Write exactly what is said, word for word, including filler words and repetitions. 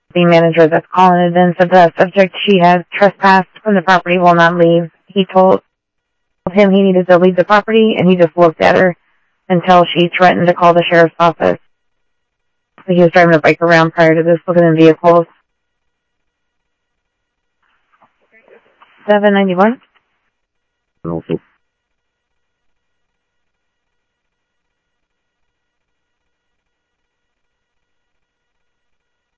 The manager that's calling it in said the subject, she has trespassed from the property, will not leave. He told him he needed to leave the property, and he just looked at her until she threatened to call the sheriff's office. He was driving a bike around prior to this, looking in vehicles. seven ninety-one. Also